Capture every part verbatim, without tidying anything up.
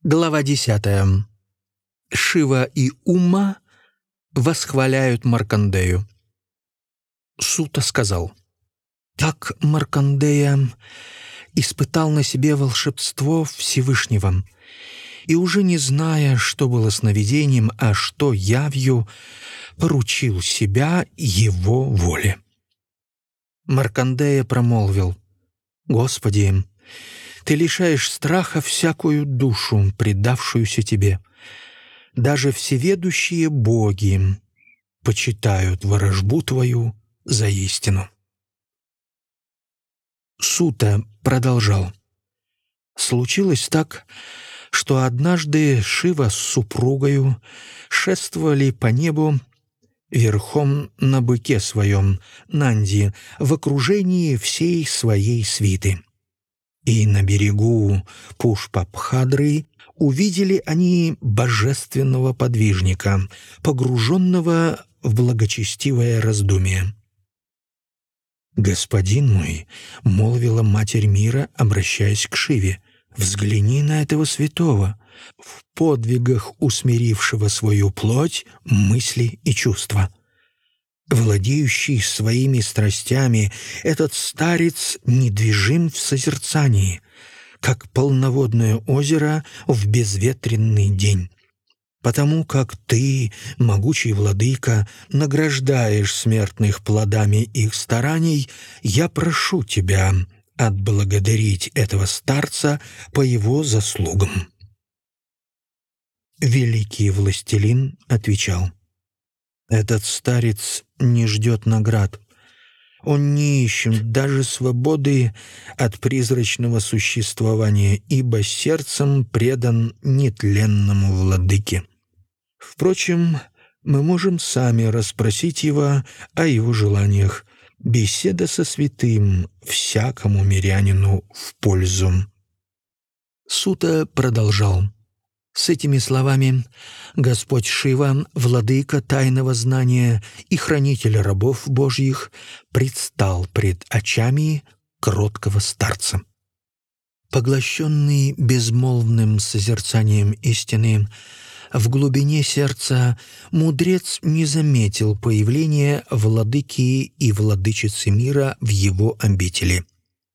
Глава десятая. Шива и Ума восхваляют Маркандею. Сута сказал: «Так Маркандея испытал на себе волшебство Всевышнего, и уже не зная, что было сновидением, а что явью, поручил себя его воле». Маркандея промолвил: «Господи, Ты лишаешь страха всякую душу, предавшуюся Тебе. Даже всеведущие боги почитают ворожбу Твою за истину». Сута продолжал: «Случилось так, что однажды Шива с супругою шествовали по небу верхом на быке своем, Нанди, в окружении всей своей свиты. И на берегу Пушпабхадры увидели они божественного подвижника, погруженного в благочестивое раздумие. «Господин мой», — молвила Матерь мира, обращаясь к Шиве, — «взгляни на этого святого, в подвигах усмирившего свою плоть, мысли и чувства. Владеющий своими страстями, этот старец недвижим в созерцании, как полноводное озеро в безветренный день. Потому как ты, могучий владыка, награждаешь смертных плодами их стараний, я прошу тебя отблагодарить этого старца по его заслугам». Великий властелин отвечал: «Этот старец не ждет наград. Он не ищет даже свободы от призрачного существования, ибо сердцем предан нетленному владыке. Впрочем, мы можем сами расспросить его о его желаниях. Беседа со святым всякому мирянину в пользу». Сута продолжал: «С этими словами Господь Шива, владыка тайного знания и хранитель рабов Божьих, предстал пред очами кроткого старца. Поглощенный безмолвным созерцанием истины, в глубине сердца мудрец не заметил появления владыки и владычицы мира в его обители.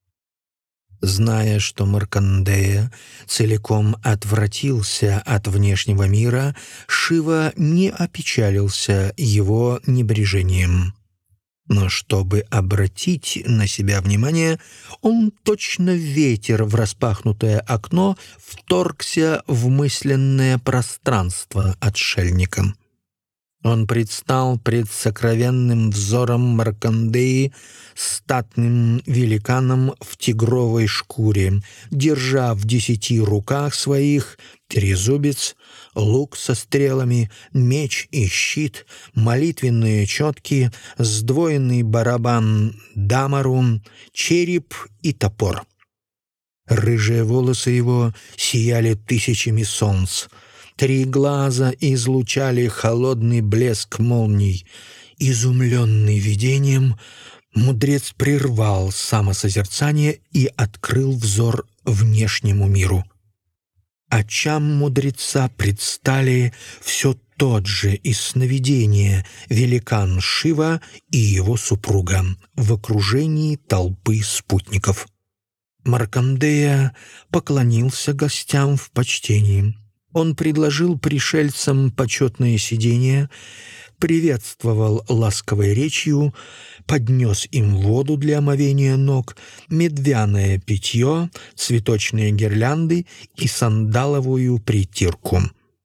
Зная, что Маркандея целиком отвратился от внешнего мира, Шива не опечалился его небрежением. Но чтобы обратить на себя внимание, он, точно ветер в распахнутое окно, вторгся в мысленное пространство отшельника. Он предстал пред сокровенным взором Маркандеи статным великаном в тигровой шкуре, держа в десяти руках своих трезубец, лук со стрелами, меч и щит, молитвенные четки, сдвоенный барабан дамару, череп и топор. Рыжие волосы его сияли тысячами солнц. Три глаза излучали холодный блеск молний. Изумленный видением, мудрец прервал самосозерцание и открыл взор внешнему миру. Очам мудреца предстали все тот же из сновидения великан Шива и его супруга в окружении толпы спутников. Маркандея поклонился гостям в почтении. Он предложил пришельцам почетное сидение, приветствовал ласковой речью, поднес им воду для омовения ног, медвяное питье, цветочные гирлянды и сандаловую притирку.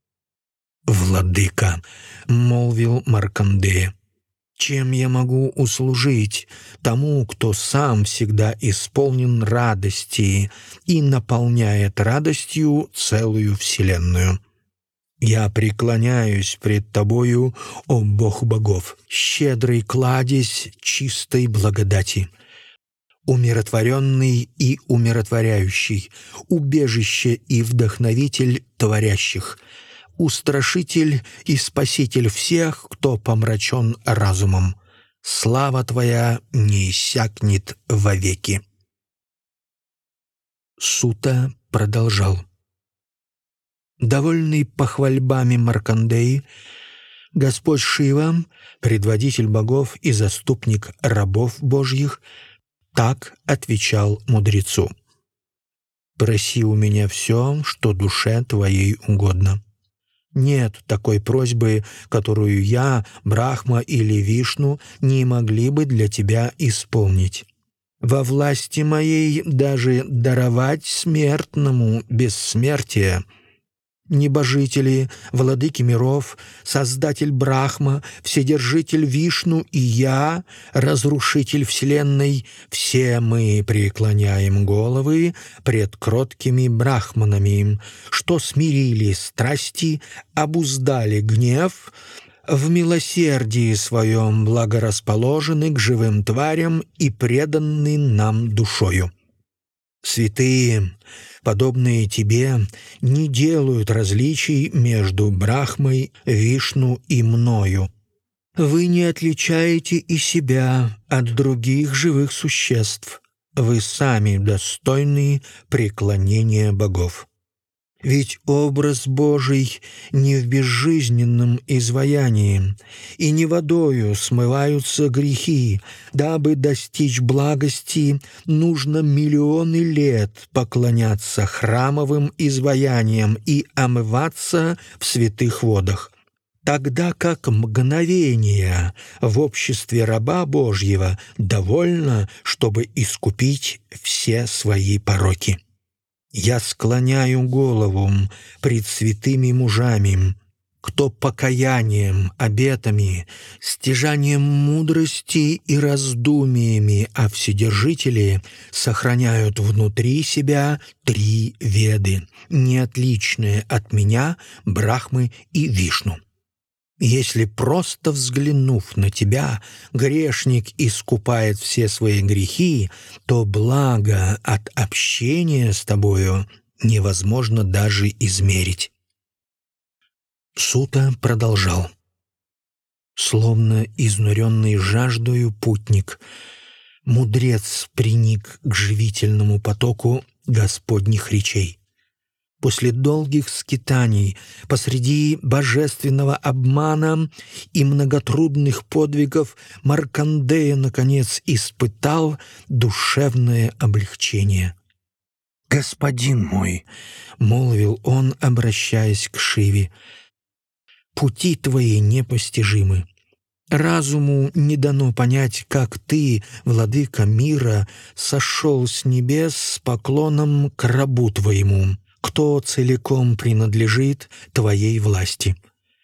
«Владыка», — молвил Маркандея, — «чем я могу услужить тому, кто сам всегда исполнен радости и наполняет радостью целую вселенную? Я преклоняюсь пред Тобою, о Бог богов, щедрый кладезь чистой благодати, умиротворенный и умиротворяющий, убежище и вдохновитель творящих, устрашитель и спаситель всех, кто помрачен разумом. Слава Твоя не иссякнет вовеки». Сута продолжал: Довольный похвальбами Маркандеи, Господь Шива, предводитель богов и заступник рабов Божьих, так отвечал мудрецу: «Проси у меня все, что душе твоей угодно. Нет такой просьбы, которую я, Брахма или Вишну, не могли бы для тебя исполнить. Во власти моей даже даровать смертному бессмертие. Небожители, владыки миров, создатель Брахма, вседержитель Вишну и я, разрушитель вселенной, все мы преклоняем головы пред кроткими брахманами, что смирили страсти, обуздали гнев, в милосердии своем благорасположены к живым тварям и преданы нам душою. Святые, подобные тебе, не делают различий между Брахмой, Вишну и мною. Вы не отличаете и себя от других живых существ. Вы сами достойны преклонения богов. Ведь образ Божий не в безжизненном изваянии, и не водою смываются грехи. Дабы достичь благости, нужно миллионы лет поклоняться храмовым изваяниям и омываться в святых водах. Тогда как мгновение в обществе раба Божьего довольно, чтобы искупить все свои пороки. Я склоняю голову пред святыми мужами, кто покаянием, обетами, стяжанием мудрости и раздумиями о Вседержителе сохраняют внутри себя три веды, неотличные от меня, Брахмы и Вишну. Если просто взглянув на тебя, грешник искупает все свои грехи, то благо от общения с тобою невозможно даже измерить». Сута продолжал. Словно изнуренный жаждою путник, мудрец приник к живительному потоку Господних речей. После долгих скитаний посреди божественного обмана и многотрудных подвигов Маркандея, наконец, испытал душевное облегчение. «Господин мой», — молвил он, обращаясь к Шиве, — «пути твои непостижимы. Разуму не дано понять, как ты, владыка мира, сошел с небес с поклоном к рабу твоему, кто целиком принадлежит твоей власти.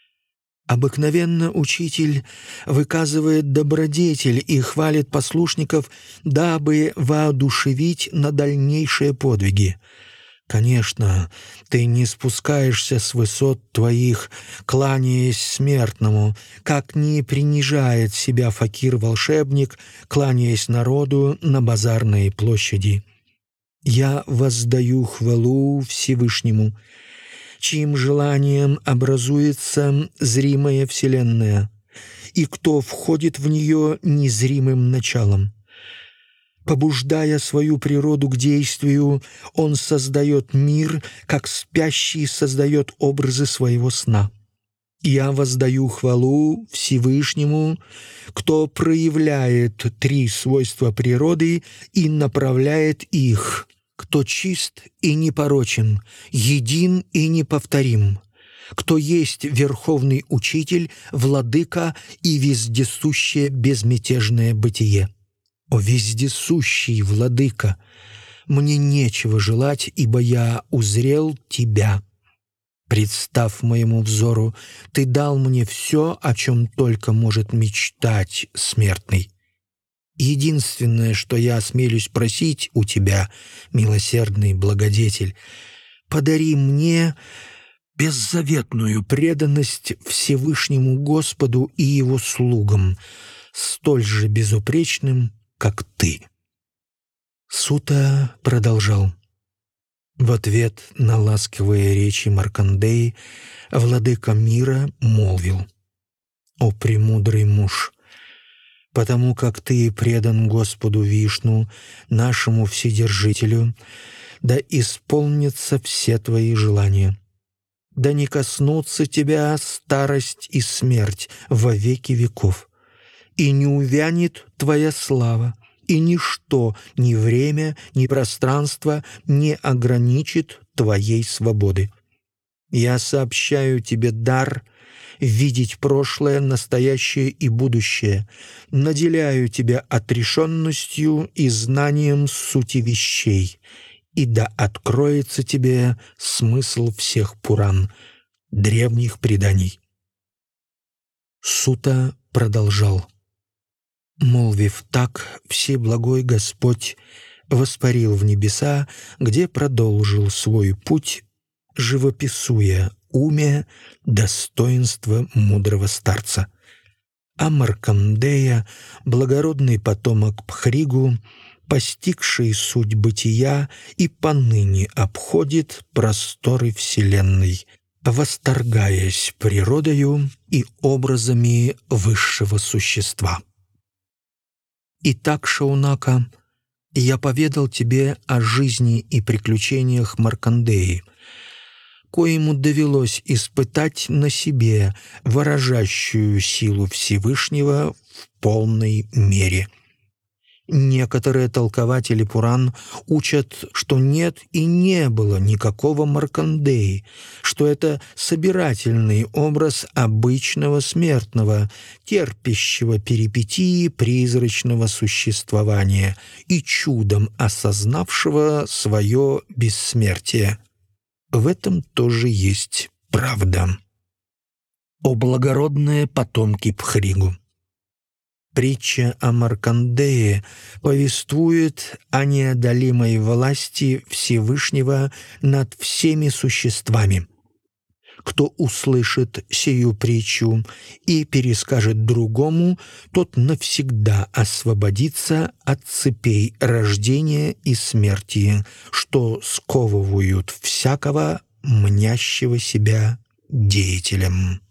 Обыкновенно учитель выказывает добродетель и хвалит послушников, дабы воодушевить на дальнейшие подвиги. Конечно, ты не спускаешься с высот твоих, кланяясь смертному, как не принижает себя факир-волшебник, кланяясь народу на базарной площади. Я воздаю хвалу Всевышнему, чьим желанием образуется зримая вселенная, и кто входит в нее незримым началом. Побуждая свою природу к действию, он создает мир, как спящий создает образы своего сна. Я воздаю хвалу Всевышнему, кто проявляет три свойства природы и направляет их, кто чист и непорочен, един и неповторим, кто есть верховный учитель, владыка и вездесущее безмятежное бытие. О вездесущий владыка, мне нечего желать, ибо я узрел тебя. Представ моему взору, ты дал мне все, о чем только может мечтать смертный. Единственное, что я осмелюсь просить у тебя, милосердный благодетель, подари мне беззаветную преданность Всевышнему Господу и Его слугам, столь же безупречным, как ты». Сута продолжал. В ответ на ласковые речи Маркандеи владыка мира молвил: «О премудрый муж! Потому как ты предан Господу Вишну, нашему Вседержителю, да исполнятся все твои желания. Да не коснутся тебя старость и смерть во веки веков, и не увянет твоя слава, и ничто, ни время, ни пространство не ограничит твоей свободы. Я сообщаю тебе дар видеть прошлое, настоящее и будущее, наделяю тебя отрешенностью и знанием сути вещей, и да откроется тебе смысл всех Пуран, древних преданий». Сута продолжал. Молвив так, Всеблагой Господь воспарил в небеса, где продолжил свой путь, живописуя уме достоинство мудрого старца. А Маркандея, благородный потомок Пхригу, постигший суть бытия, и поныне обходит просторы вселенной, восторгаясь природою и образами высшего существа. Итак, Шаунака, я поведал тебе о жизни и приключениях Маркандеи, коему довелось испытать на себе выражающую силу Всевышнего в полной мере. Некоторые толкователи Пуран учат, что нет и не было никакого Маркандеи, что это собирательный образ обычного смертного, терпящего перипетии призрачного существования и чудом осознавшего свое бессмертие. В этом тоже есть правда. О благородные потомки Пхригу! Притча о Маркандее повествует о неодолимой власти Всевышнего над всеми существами. Кто услышит сию притчу и перескажет другому, тот навсегда освободится от цепей рождения и смерти, что сковывают всякого, мнящего себя деятелем.